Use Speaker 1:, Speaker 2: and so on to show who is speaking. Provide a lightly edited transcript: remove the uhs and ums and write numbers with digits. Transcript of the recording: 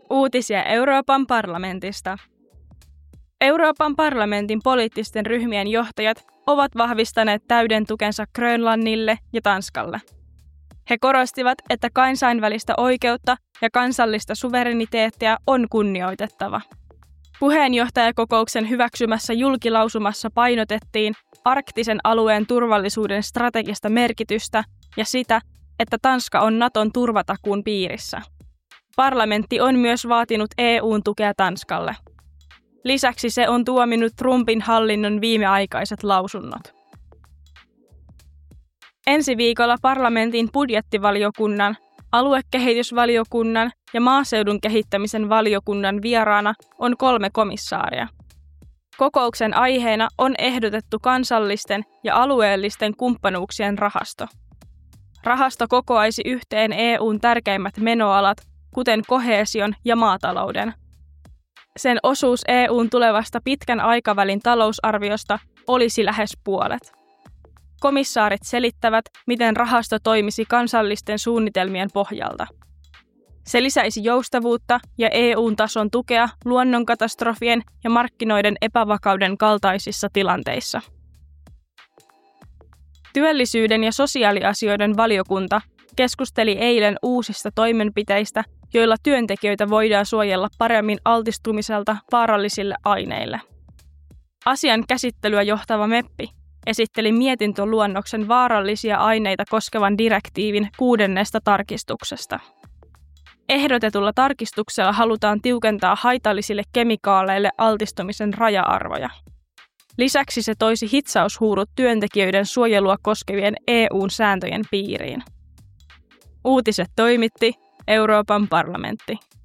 Speaker 1: Uutisia Euroopan parlamentista. Euroopan parlamentin poliittisten ryhmien johtajat ovat vahvistaneet täyden tukensa Grönlannille ja Tanskalle. He korostivat, että kansainvälistä oikeutta ja kansallista suvereniteettia on kunnioitettava. Puheenjohtajakokouksen hyväksymässä julkilausumassa painotettiin arktisen alueen turvallisuuden strategista merkitystä ja sitä, että Tanska on Naton turvatakuun piirissä. Parlamentti on myös vaatinut EU:n tukea Tanskalle. Lisäksi se on tuominnut Trumpin hallinnon viimeaikaiset lausunnot. Ensi viikolla parlamentin budjettivaliokunnan, aluekehitysvaliokunnan ja maaseudun kehittämisen valiokunnan vieraana on 3 komissaaria. Kokouksen aiheena on ehdotettu kansallisten ja alueellisten kumppanuuksien rahasto. Rahasto kokoaisi yhteen EU:n tärkeimmät menoalat, kuten koheesion ja maatalouden. Sen osuus EU:n tulevasta pitkän aikavälin talousarviosta olisi lähes puolet. Komissaarit selittävät, miten rahasto toimisi kansallisten suunnitelmien pohjalta. Se lisäisi joustavuutta ja EU:n-tason tukea luonnonkatastrofien ja markkinoiden epävakauden kaltaisissa tilanteissa. Työllisyyden ja sosiaaliasioiden valiokunta keskusteli eilen uusista toimenpiteistä, joilla työntekijöitä voidaan suojella paremmin altistumiselta vaarallisille aineille. Asian käsittelyä johtava MEPPI esitteli mietintöluonnoksen vaarallisia aineita koskevan direktiivin 6. tarkistuksesta. Ehdotetulla tarkistuksella halutaan tiukentaa haitallisille kemikaaleille altistumisen raja-arvoja. Lisäksi se toisi hitsaushuurut työntekijöiden suojelua koskevien EU:n sääntöjen piiriin. Uutiset toimitti Euroopan parlamentti.